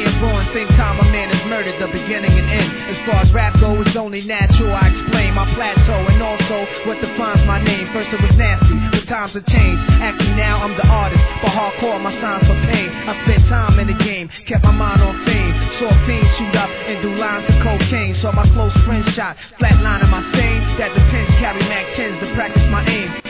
man born, same time a man is murdered, the beginning and end. As far as rap goes, it's only natural I explain my plateau and also what defines my name. First it was nasty, but times have changed. Actually now I'm the artist, for hardcore my signs for pain. I spent time in the game, kept my mind on fame. Saw fiends shoot up and do lines of cocaine. Saw my close friends shot, flatline in my stain. That depends, carry Mac 10s to practice my aim.